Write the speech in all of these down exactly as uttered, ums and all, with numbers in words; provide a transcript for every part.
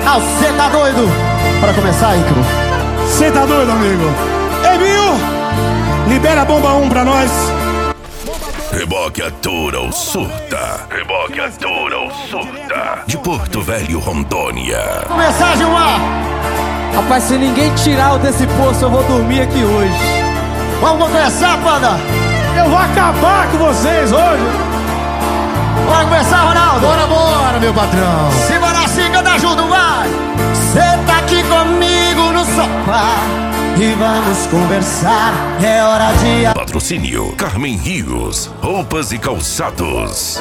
ao Cê Tá Doido. Pra começar, Icaro. Cê tá doido, amigo? Emil, libera a bomba um pra nós. Reboque atura ou surta. Reboque atura ou surta. De Porto Velho, Rondônia. Começar, Gilmar. Rapaz, se ninguém tirar o desse poço, eu vou dormir aqui hoje. Vamos começar, Panda. Eu vou acabar com vocês hoje. Bora começar, Ronaldo. Bora, bora, meu patrão. Simbora assim, canta junto, vai. Cê tá aqui comigo no sofá e vamos conversar, é hora de... Patrocínio Carmen Rios, roupas e calçados.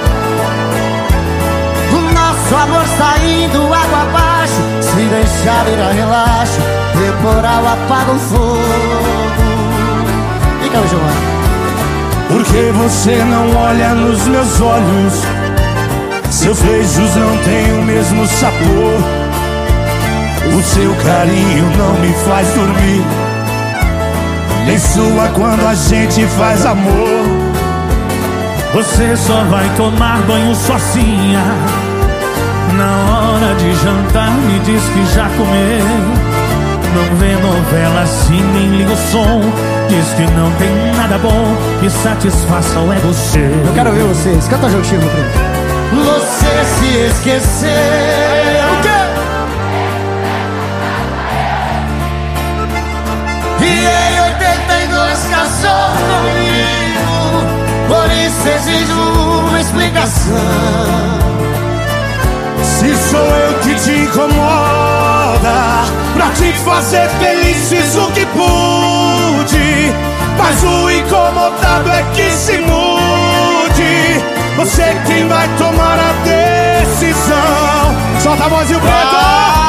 O nosso amor está indo água abaixo. Se deixar virar relaxo, temporal apaga o fogo. Fica aí, Gilmar. Porque você não olha nos meus olhos, seus beijos não têm o mesmo sabor, o seu carinho não me faz dormir, nem sua quando a gente faz amor. Você só vai tomar banho sozinha, na hora de jantar me diz que já comeu. Não vê novela assim, nem liga o som, diz que não tem nada bom que satisfaça o ego seu. Eu quero ver vocês, canta juntinho, meu primo. Você se esqueceu. O quê? E em oitenta e dois casou comigo, por isso exijo uma explicação. Se sou eu que te incomoda, pra te fazer feliz fiz o que pude, mas o incomodado é que se mude. Você é quem vai tomar a decisão. Solta a voz e o preto.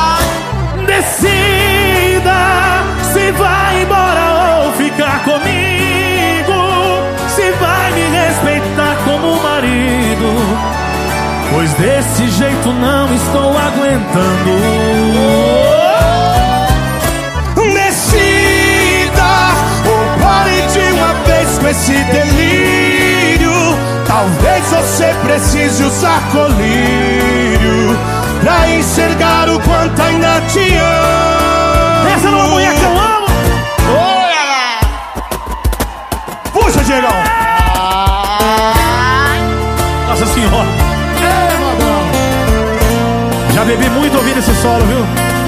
Decida se vai embora ou ficar comigo, se vai me respeitar como marido, pois desse jeito não estou aguentando. Decida ou pare de uma vez com esse delírio. Talvez você precise usar colírio pra enxergar o quanto ainda te amo. Essa não é a mulher que eu amo. Puxa, Diegão. Nossa senhora. Já bebi muito ouvindo esse solo, viu?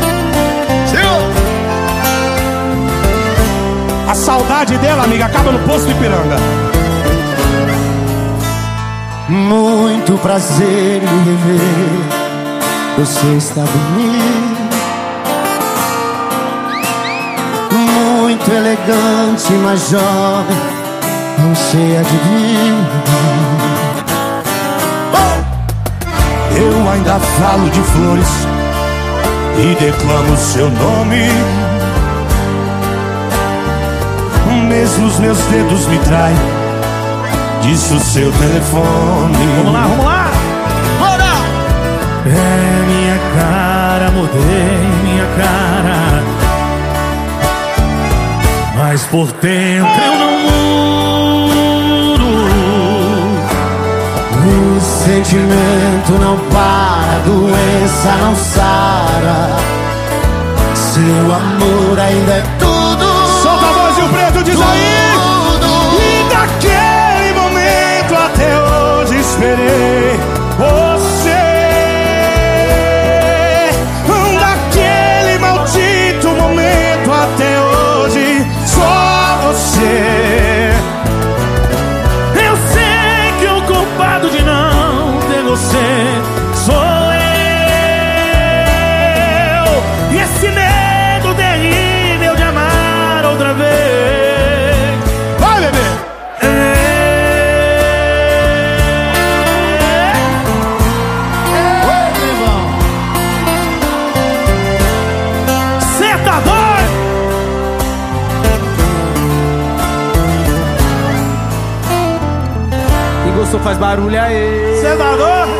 A saudade dela, amiga, acaba no posto de Ipiranga. Muito prazer em rever, você está bonito, muito elegante, mas jovem, não sei adivinhar. Eu ainda falo de flores e declamo seu nome, mesmo os meus dedos me traem, diz o seu telefone. Vamos lá, vamos lá. Bora! É minha cara, mudei minha cara, mas por dentro eu não mudo. O sentimento não para, a doença não sara, seu amor ainda é tudo. Solta a voz e o preto diz aí. E daquele momento até hoje esperei você. Daquele maldito momento até hoje só você. Eu sei que o culpado de não ter você sou eu, e esse medo terrível de amar outra vez. Vai, bebê! Cê tá doido? Quem gostou faz barulho aí. Você tá doido?